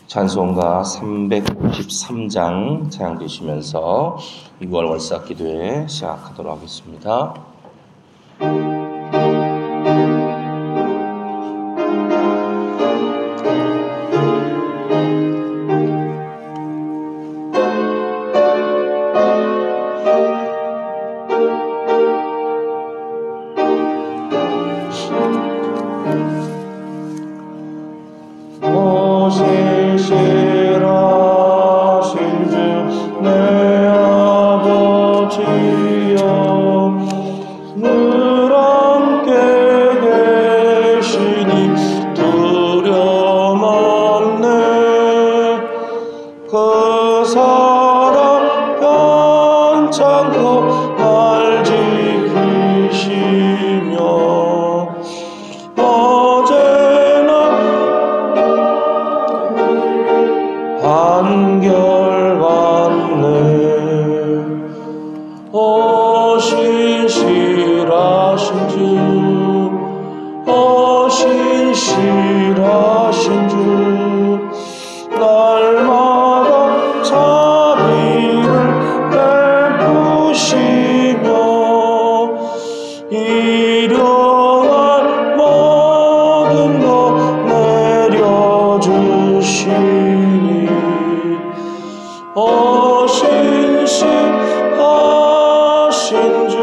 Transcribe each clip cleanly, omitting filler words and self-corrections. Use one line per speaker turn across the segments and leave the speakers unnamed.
찬송가 393장 찬양되시면서 2월 월삭 기도회 시작하도록 하겠습니다.
신실하신 주 날마다 자비를 베푸시며 일용할 모든 것 내려주시니 신실하신 주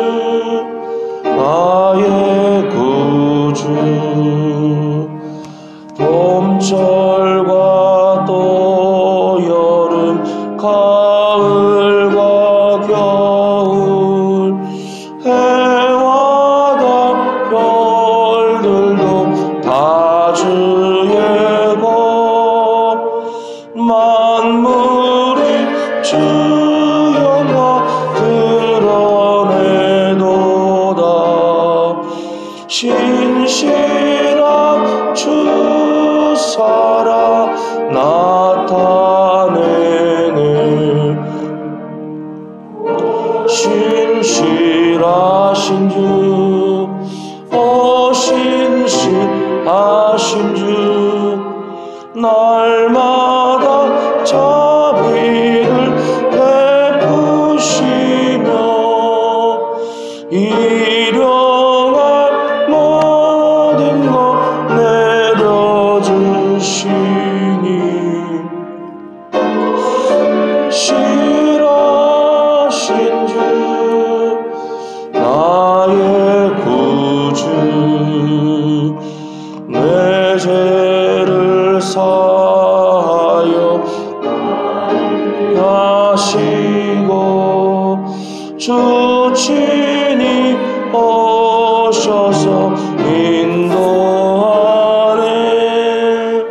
나의 구주 봄철과 또 여름 가을과 겨울 해와 달 별들도 다 주의 것 만물이 주 영광 드러내도다 신실한 주 살아 나타내네 신실하신 주 신실하신 주 날마다 자비를 베푸시며 일용할 모든 것 내려주시니 신실하신 주 나의 구주 내 죄를 사하여 하시고 주 친히 오셔서 인도하네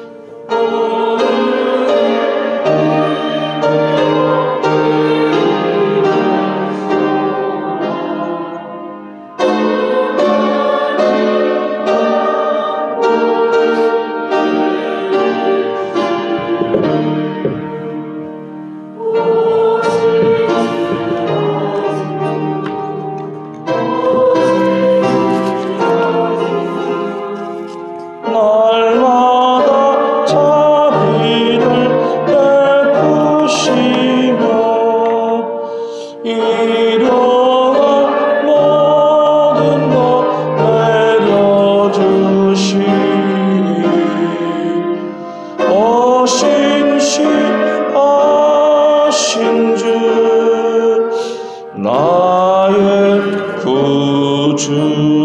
날마다 자비를 베푸시며 일용할 모든 것 내려주시니 신실하신 주 나의 구주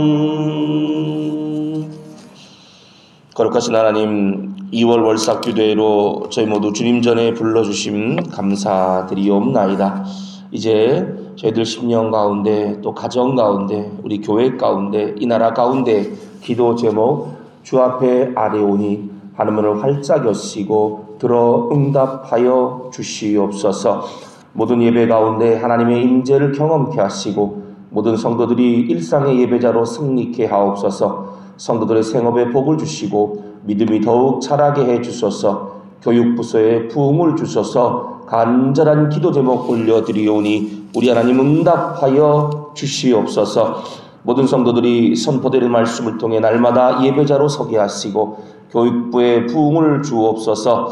거룩하신 하나님, 2월 월삭 기도회로 저희 모두 주님 전에 불러주심 감사드리옵나이다. 이제 저희들 심령 가운데 또 가정 가운데 우리 교회 가운데 이 나라 가운데 기도 제목 주 앞에 아뢰오니 하늘문을 활짝 여시고 들어 응답하여 주시옵소서. 모든 예배 가운데 하나님의 임재를 경험케 하시고 모든 성도들이 일상의 예배자로 승리케 하옵소서. 성도들의 생업에 복을 주시고 믿음이 더욱 자라게 해주소서. 교육부서에 부흥을 주소서. 간절한 기도 제목 올려드리오니 우리 하나님 응답하여 주시옵소서. 모든 성도들이 선포되는 말씀을 통해 날마다 예배자로 서게 하시고 교육부의 부흥을 주옵소서.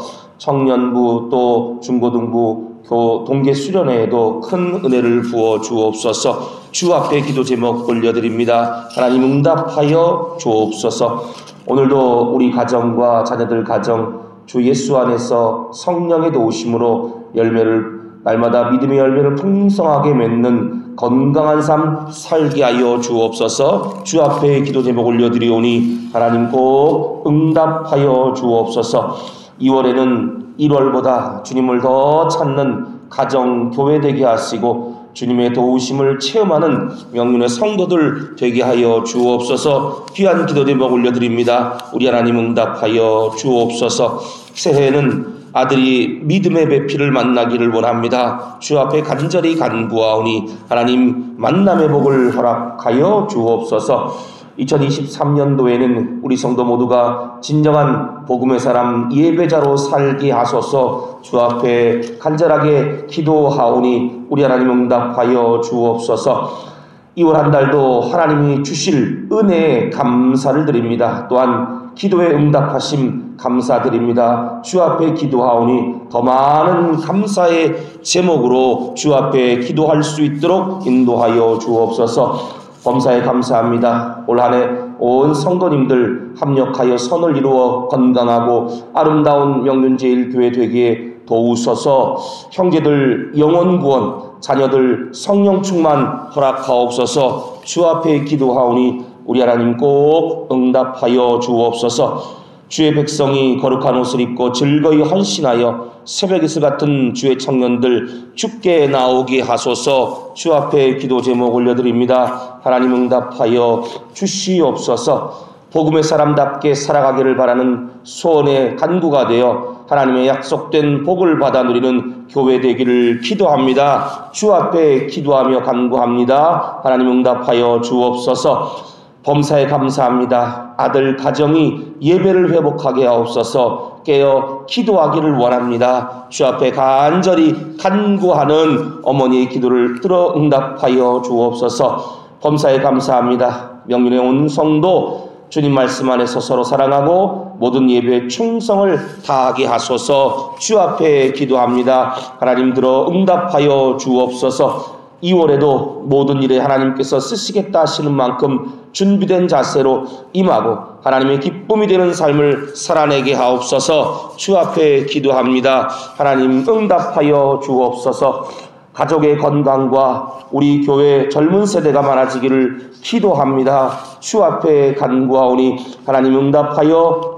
청년부 또 중고등부 동계 수련회에도 큰 은혜를 부어 주옵소서. 주 앞에 기도 제목 올려드립니다. 하나님 응답하여 주옵소서. 오늘도 우리 가정과 자녀들 가정 주 예수 안에서 성령의 도우심으로 열매를 날마다 믿음의 열매를 풍성하게 맺는 건강한 삶 살게 하여 주옵소서. 주 앞에 기도 제목 올려드리오니 하나님 꼭 응답하여 주옵소서. 2월에는 1월보다 주님을 더 찾는 가정 교회 되게 하시고 주님의 도우심을 체험하는 명륜의 성도들 되게 하여 주옵소서. 귀한 기도 제목 올려드립니다. 우리 하나님 응답하여 주옵소서. 새해에는 아들이 믿음의 배필을 만나기를 원합니다. 주 앞에 간절히 간구하오니 하나님 만남의 복을 허락하여 주옵소서. 2023년도에는 우리 성도 모두가 진정한 복음의 사람 예배자로 살게 하소서. 주 앞에 간절하게 기도하오니 우리 하나님 응답하여 주옵소서. 2월 한 달도 하나님이 주실 은혜에 감사를 드립니다. 또한 기도에 응답하심 감사드립니다. 주 앞에 기도하오니 더 많은 감사의 제목으로 주 앞에 기도할 수 있도록 인도하여 주옵소서. 범사에 감사합니다. 올 한 해 온 성도님들 합력하여 선을 이루어 건강하고 아름다운 명륜제일교회 되기에 도우소서. 형제들 영혼 구원, 자녀들 성령 충만 허락하옵소서. 주 앞에 기도하오니 우리 하나님 꼭 응답하여 주옵소서. 주의 백성이 거룩한 옷을 입고 즐거이 헌신하여 새벽 이슬 같은 주의 청년들 주께 나오게 하소서. 주 앞에 기도 제목 올려드립니다. 하나님 응답하여 주시옵소서. 복음의 사람답게 살아가기를 바라는 소원의 간구가 되어 하나님의 약속된 복을 받아 누리는 교회 되기를 기도합니다. 주 앞에 기도하며 간구합니다. 하나님 응답하여 주옵소서. 범사에 감사합니다. 아들 가정이 예배를 회복하게 하옵소서. 깨어 기도하기를 원합니다. 주 앞에 간절히 간구하는 어머니의 기도를 들어 응답하여 주옵소서. 범사에 감사합니다. 명륜의 온 성도 주님 말씀 안에서 서로 사랑하고 모든 예배에 충성을 다하게 하소서. 주 앞에 기도합니다. 하나님 들어 응답하여 주옵소서. 2월에도 모든 일에 하나님께서 쓰시겠다 하시는 만큼 준비된 자세로 임하고 하나님의 기쁨이 되는 삶을 살아내게 하옵소서. 주 앞에 기도합니다. 하나님 응답하여 주옵소서. 가족의 건강과 우리 교회 젊은 세대가 많아지기를 기도합니다. 주 앞에 간구하오니 하나님 응답하여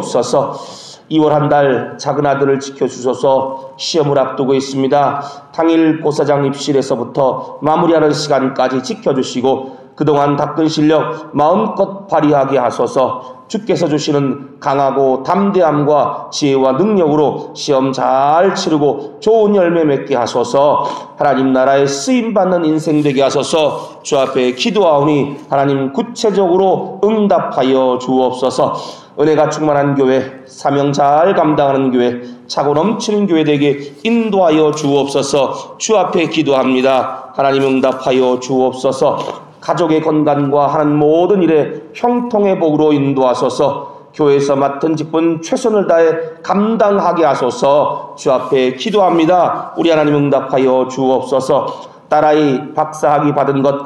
주시옵소서. 2월 한 달 작은 아들을 지켜주셔서 시험을 앞두고 있습니다. 당일 고사장 입실에서부터 마무리하는 시간까지 지켜주시고 그동안 닦은 실력 마음껏 발휘하게 하소서. 주께서 주시는 강하고 담대함과 지혜와 능력으로 시험 잘 치르고 좋은 열매 맺게 하소서. 하나님 나라에 쓰임받는 인생 되게 하소서. 주 앞에 기도하오니 하나님 구체적으로 응답하여 주옵소서. 은혜가 충만한 교회, 사명 잘 감당하는 교회, 차고 넘치는 교회 되게 인도하여 주옵소서. 주 앞에 기도합니다. 하나님 응답하여 주옵소서. 가족의 건강과 하는 모든 일에 형통의 복으로 인도하소서. 교회에서 맡은 직분 최선을 다해 감당하게 하소서. 주 앞에 기도합니다. 우리 하나님 응답하여 주옵소서. 딸아이 박사학위 받은 것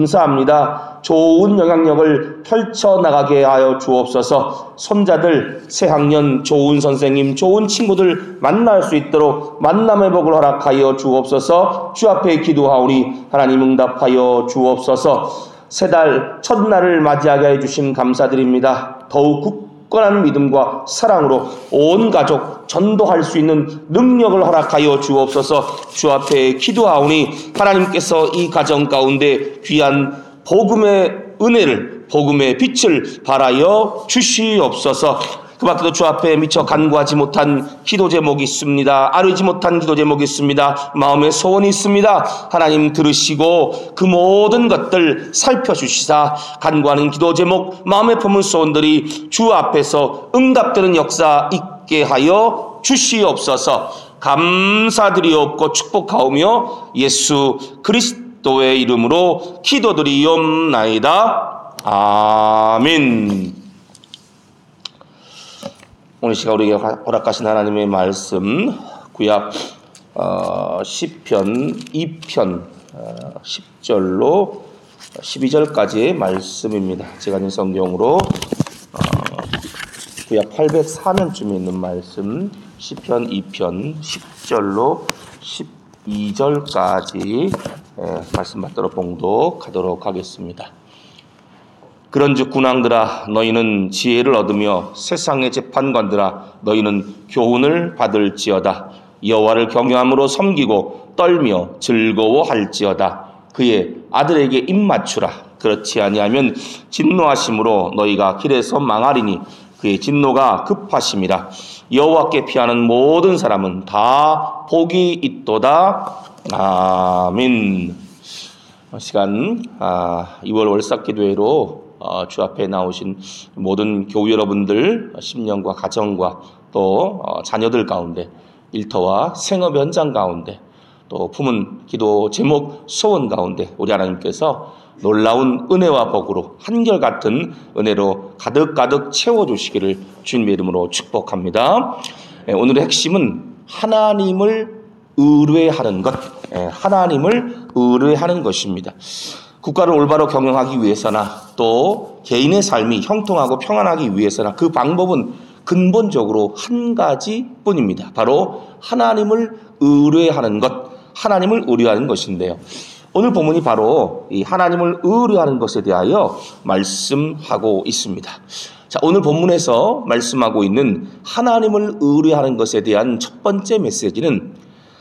감사합니다. 좋은 영향력을 펼쳐나가게 하여 주옵소서. 손자들 새학년 좋은 선생님, 좋은 친구들 만날 수 있도록 만남의 복을 허락하여 주옵소서. 주 앞에 기도하오니 하나님 응답하여 주옵소서. 새 달 첫날을 맞이하게 해주신 감사드립니다. 더욱 굳건한 믿음과 사랑으로 온 가족 전도할 수 있는 능력을 허락하여 주옵소서. 주 앞에 기도하오니 하나님께서 이 가정 가운데 귀한 복음의 은혜를, 복음의 빛을 발하여 주시옵소서. 그 밖에도 주 앞에 미처 간구하지 못한 기도 제목이 있습니다. 아뢰지 못한 기도 제목이 있습니다. 마음의 소원이 있습니다. 하나님 들으시고 그 모든 것들 살펴주시사 간구하는 기도 제목, 마음에 품은 소원들이 주 앞에서 응답되는 역사 있게 하여 주시옵소서. 감사드리옵고 축복하오며 예수 그리스도의 이름으로 기도드리옵나이다. 아멘. 오늘 시간 우리에게 허락하신 하나님의 말씀 구약 시편 2편 10절로 12절까지의 말씀입니다. 제가 있는 성경으로 구약 804면쯤에 있는 말씀 시편 2편 10절로 12절까지 말씀 받도록 봉독하도록 하겠습니다. 그런즉 군왕들아 너희는 지혜를 얻으며 세상의 재판관들아 너희는 교훈을 받을지어다. 여호와를 경외함으로 섬기고 떨며 즐거워할지어다. 그의 아들에게 입맞추라. 그렇지 아니하면 진노하심으로 너희가 길에서 망하리니 그의 진노가 급하심이라. 여호와께 피하는 모든 사람은 다 복이 있도다. 아멘. 시간 2월 월삭기도회로 주 앞에 나오신 모든 교우 여러분들 심령과 가정과 또 자녀들 가운데 일터와 생업 현장 가운데 또 품은 기도 제목 소원 가운데 우리 하나님께서 놀라운 은혜와 복으로 한결같은 은혜로 가득가득 채워주시기를 주님의 이름으로 축복합니다. 오늘의 핵심은 하나님을 의뢰하는 것, 하나님을 의뢰하는 것입니다. 국가를 올바로 경영하기 위해서나 또 개인의 삶이 형통하고 평안하기 위해서나 그 방법은 근본적으로 한 가지뿐입니다. 바로 하나님을 의뢰하는 것, 하나님을 의뢰하는 것인데요. 오늘 본문이 바로 이 하나님을 의뢰하는 것에 대하여 말씀하고 있습니다. 자, 오늘 본문에서 말씀하고 있는 하나님을 의뢰하는 것에 대한 첫 번째 메시지는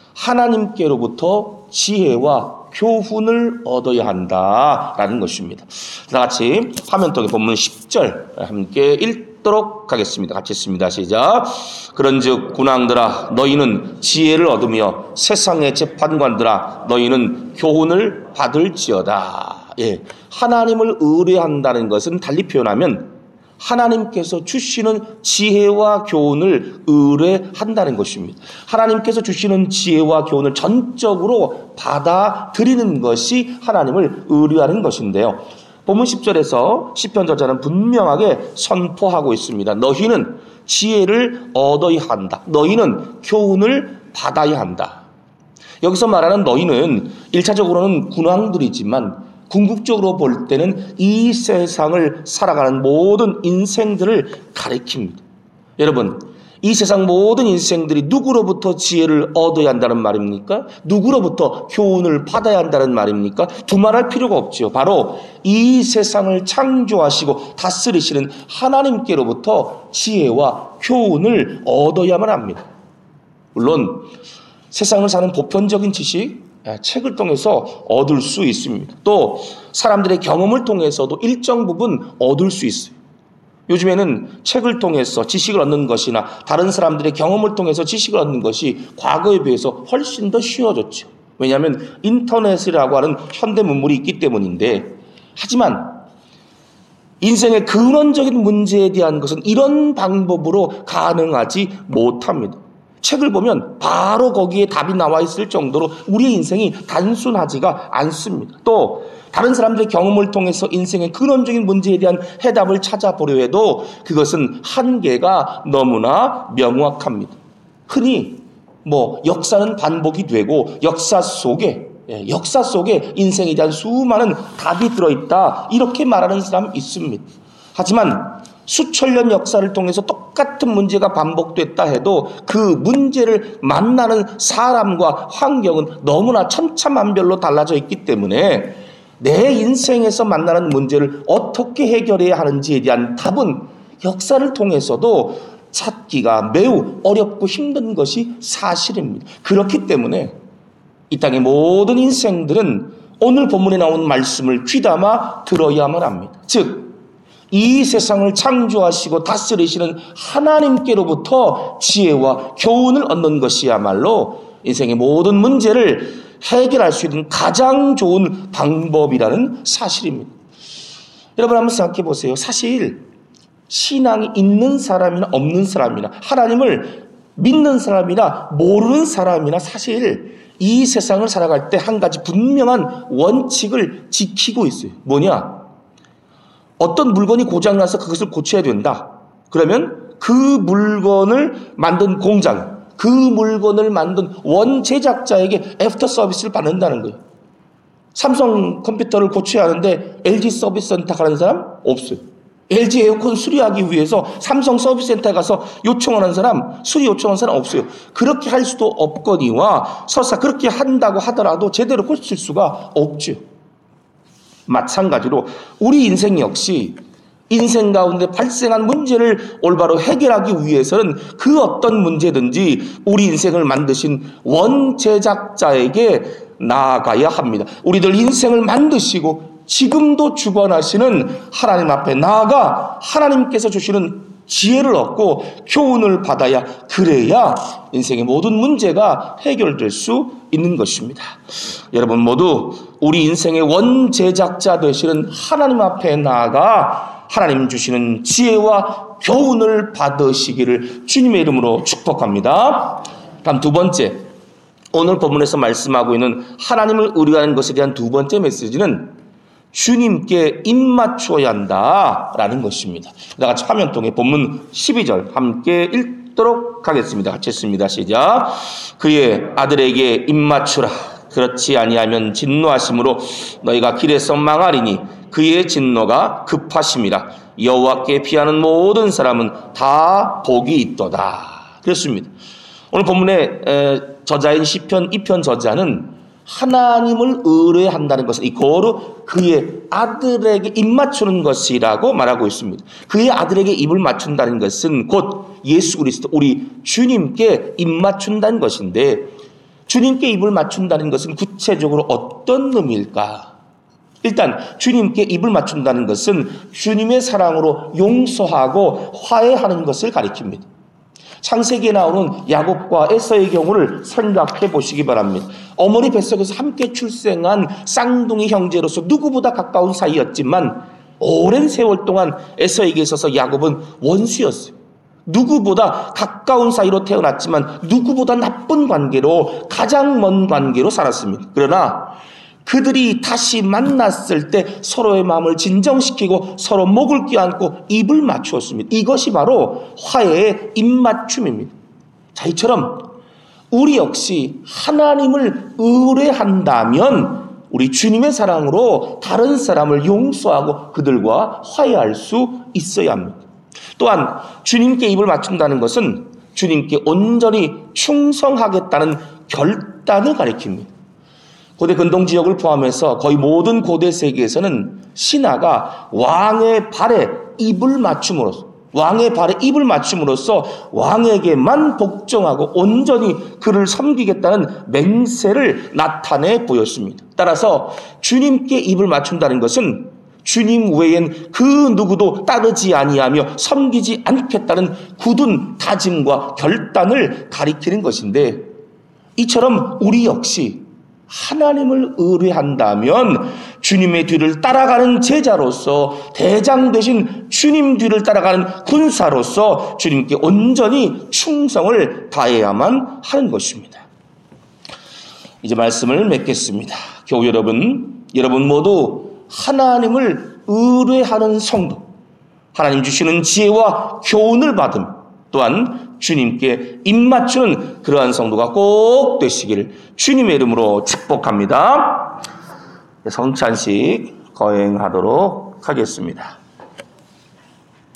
하나님께로부터 지혜와 교훈을 얻어야 한다라는 것입니다. 다 같이 화면통에 본문 10절 함께 읽도록 하겠습니다. 같이 읽습니다. 시작. 그런즉 군왕들아 너희는 지혜를 얻으며 세상의 재판관들아 너희는 교훈을 받을지어다. 하나님을 의뢰한다는 것은 달리 표현하면 하나님께서 주시는 지혜와 교훈을 의뢰한다는 것입니다. 하나님께서 주시는 지혜와 교훈을 전적으로 받아들이는 것이 하나님을 의뢰하는 것인데요. 본문 10절에서 시편 저자는 분명하게 선포하고 있습니다. 너희는 지혜를 얻어야 한다. 너희는 교훈을 받아야 한다. 여기서 말하는 너희는 1차적으로는 군왕들이지만 궁극적으로 볼 때는 이 세상을 살아가는 모든 인생들을 가리킵니다. 여러분, 이 세상 모든 인생들이 누구로부터 지혜를 얻어야 한다는 말입니까? 누구로부터 교훈을 받아야 한다는 말입니까? 두말할 필요가 없지요. 바로 이 세상을 창조하시고 다스리시는 하나님께로부터 지혜와 교훈을 얻어야만 합니다. 물론 세상을 사는 보편적인 지식, 책을 통해서 얻을 수 있습니다. 또 사람들의 경험을 통해서도 일정 부분 얻을 수 있어요. 요즘에는 책을 통해서 지식을 얻는 것이나 다른 사람들의 경험을 통해서 지식을 얻는 것이 과거에 비해서 훨씬 더 쉬워졌죠. 왜냐하면 인터넷이라고 하는 현대 문물이 있기 때문인데, 하지만 인생의 근원적인 문제에 대한 것은 이런 방법으로 가능하지 못합니다. 책을 보면 바로 거기에 답이 나와 있을 정도로 우리의 인생이 단순하지가 않습니다. 또 다른 사람들의 경험을 통해서 인생의 근원적인 문제에 대한 해답을 찾아보려 해도 그것은 한계가 너무나 명확합니다. 흔히 역사는 반복이 되고 역사 속에 인생에 대한 수많은 답이 들어있다 이렇게 말하는 사람이 있습니다. 하지만 수천 년 역사를 통해서 똑같은 문제가 반복됐다 해도 그 문제를 만나는 사람과 환경은 너무나 천차만별로 달라져 있기 때문에 내 인생에서 만나는 문제를 어떻게 해결해야 하는지에 대한 답은 역사를 통해서도 찾기가 매우 어렵고 힘든 것이 사실입니다. 그렇기 때문에 이 땅의 모든 인생들은 오늘 본문에 나온 말씀을 귀담아 들어야만 합니다. 즉 이 세상을 창조하시고 다스리시는 하나님께로부터 지혜와 교훈을 얻는 것이야말로 인생의 모든 문제를 해결할 수 있는 가장 좋은 방법이라는 사실입니다. 여러분 한번 생각해 보세요. 사실 신앙이 있는 사람이나 없는 사람이나 하나님을 믿는 사람이나 모르는 사람이나 사실 이 세상을 살아갈 때 한 가지 분명한 원칙을 지키고 있어요. 뭐냐? 어떤 물건이 고장나서 그것을 고쳐야 된다. 그러면 그 물건을 만든 공장, 그 물건을 만든 원 제작자에게 애프터 서비스를 받는다는 거예요. 삼성 컴퓨터를 고쳐야 하는데 LG 서비스 센터 가는 사람 없어요. LG 에어컨 수리하기 위해서 삼성 서비스 센터에 가서 요청하는 사람, 수리 요청하는 사람 없어요. 그렇게 할 수도 없거니와 설사 그렇게 한다고 하더라도 제대로 고칠 수가 없죠. 마찬가지로 우리 인생 역시 인생 가운데 발생한 문제를 올바로 해결하기 위해서는 그 어떤 문제든지 우리 인생을 만드신 원제작자에게 나아가야 합니다. 우리들 인생을 만드시고 지금도 주관하시는 하나님 앞에 나아가 하나님께서 주시는 지혜를 얻고 교훈을 받아야, 그래야 인생의 모든 문제가 해결될 수 있는 것입니다. 여러분 모두 우리 인생의 원제작자 되시는 하나님 앞에 나아가 하나님 주시는 지혜와 교훈을 받으시기를 주님의 이름으로 축복합니다. 다음 두 번째, 오늘 본문에서 말씀하고 있는 하나님을 의뢰하는 것에 대한 두 번째 메시지는 주님께 입맞추어야 한다라는 것입니다. 다 같이 화면통에 본문 12절 함께 읽도록 하겠습니다. 같이 읽습니다. 시작. 그의 아들에게 입맞추라. 그렇지 아니하면 진노하심으로 너희가 길에서 망하리니 그의 진노가 급하심이라. 여호와께 피하는 모든 사람은 다 복이 있도다. 그렇습니다. 오늘 본문의 저자인 시편 2편 저자는 하나님을 의뢰한다는 것은 이거로 그의 아들에게 입 맞추는 것이라고 말하고 있습니다. 그의 아들에게 입을 맞춘다는 것은 곧 예수 그리스도 우리 주님께 입 맞춘다는 것인데, 주님께 입을 맞춘다는 것은 구체적으로 어떤 의미일까? 일단 주님께 입을 맞춘다는 것은 주님의 사랑으로 용서하고 화해하는 것을 가리킵니다. 창세기에 나오는 야곱과 에서의 경우를 생각해 보시기 바랍니다. 어머니 뱃속에서 함께 출생한 쌍둥이 형제로서 누구보다 가까운 사이였지만 오랜 세월 동안 에서에게 있어서 야곱은 원수였어요. 누구보다 가까운 사이로 태어났지만 누구보다 나쁜 관계로, 가장 먼 관계로 살았습니다. 그러나 그들이 다시 만났을 때 서로의 마음을 진정시키고 서로 목을 껴안고 입을 맞추었습니다. 이것이 바로 화해의 입맞춤입니다. 자, 이처럼 우리 역시 하나님을 의뢰한다면 우리 주님의 사랑으로 다른 사람을 용서하고 그들과 화해할 수 있어야 합니다. 또한 주님께 입을 맞춘다는 것은 주님께 온전히 충성하겠다는 결단을 가리킵니다. 고대 근동 지역을 포함해서 거의 모든 고대 세계에서는 신하가 왕의 발에 입을 맞춤으로써, 왕에게만 복종하고 온전히 그를 섬기겠다는 맹세를 나타내 보였습니다. 따라서 주님께 입을 맞춘다는 것은 주님 외엔 그 누구도 따르지 아니하며 섬기지 않겠다는 굳은 다짐과 결단을 가리키는 것인데, 이처럼 우리 역시 하나님을 의뢰한다면 주님의 뒤를 따라가는 제자로서, 대장 되신 주님 뒤를 따라가는 군사로서 주님께 온전히 충성을 다해야만 하는 것입니다. 이제 말씀을 맺겠습니다. 교우 여러분 모두 하나님을 의뢰하는 성도, 하나님 주시는 지혜와 교훈을 받음, 또한 주님께 입맞추는 그러한 성도가 꼭 되시기를 주님의 이름으로 축복합니다. 성찬식 거행하도록 하겠습니다.